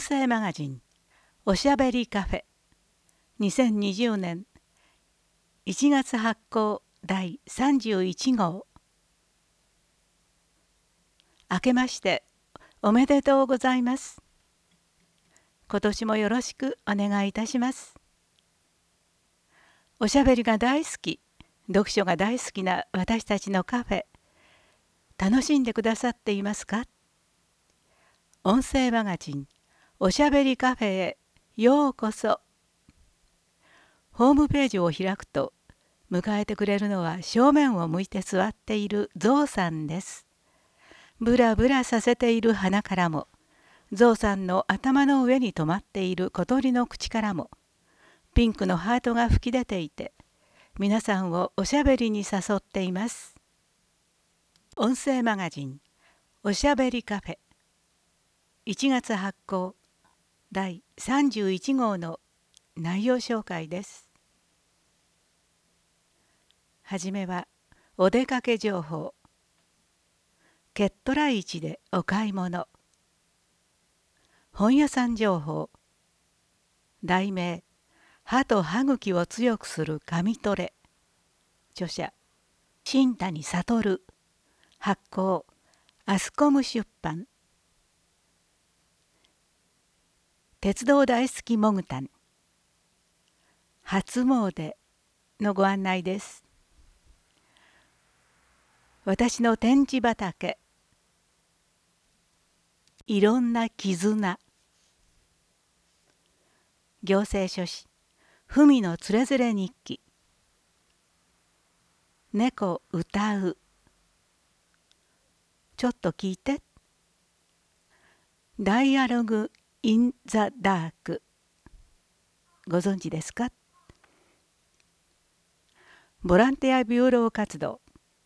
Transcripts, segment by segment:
声マガジンおしゃべりカフェ2020年1月発行第31号。明けましておめでとうございます。今年もよろしくお願いいたします。おしゃべりが大好き、読書が大好きな私たちのカフェ、楽しんでくださっていますか？音声マガジンおしゃべりカフェへようこそ。ホームページを開くと迎えてくれるのは正面を向いて座っているゾウさんです。ブラブラさせている鼻からも、ゾウさんの頭の上に止まっている小鳥の口からもピンクのハートが吹き出ていて、皆さんをおしゃべりに誘っています。音声マガジンおしゃべりカフェ1月発行第31号の内容紹介です。はじめはお出かけ情報、ケットラ市でお買い物、本屋さん情報、題名歯と歯茎を強くする紙トレ、著者新谷悟、発行アスコム出版、鉄道大好きモグタン、初詣のご案内です。私の展示畑、いろんな絆、行政書士文のつれづれ日記、猫歌う、ちょっと聞いて、ダイアログ・イン・ザ・ダーク、ご存知ですか？ボランティアビューロー活動、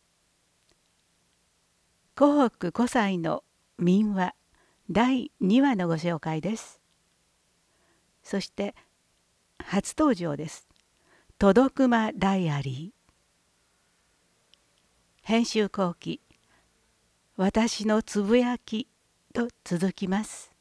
湖北湖西の民話第2話のご紹介です。そして初登場です。届くまダイアリー、編集後期私のつぶやきと続きます。